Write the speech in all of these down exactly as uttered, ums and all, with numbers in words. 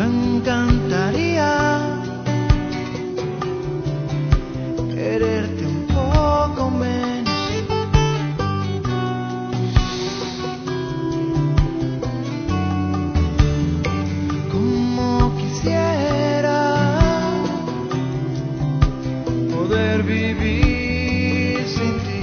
Me encantaría quererte un poco menos. Como quisiera poder vivir sin ti.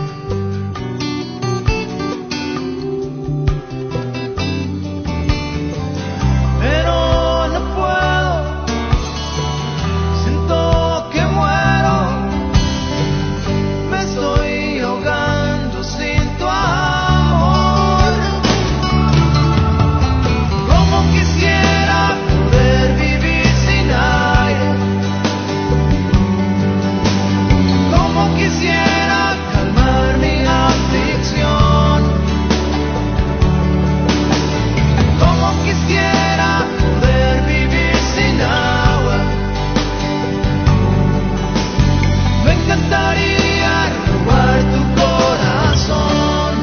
Pero no puedo, siento que muero, me estoy ahogando sin tu amor. Como quisiera poder vivir sin aire, como quisiera calmar mi aflicción, como quisiera poder vivir sin agua. Me encantaría robar tu corazón.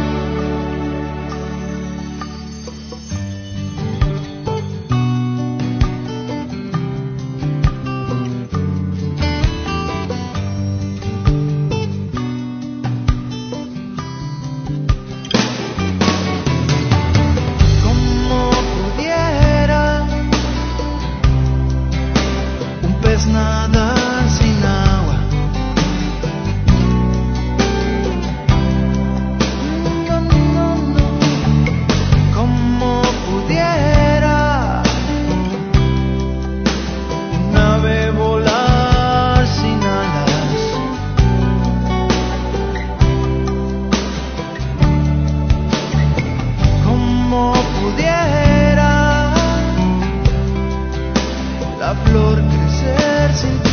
Como pudiera un pez nadar sin agua. No, no, no. Como pudiera un ave volar sin alas. Como pudiera la flor crecer sin ti.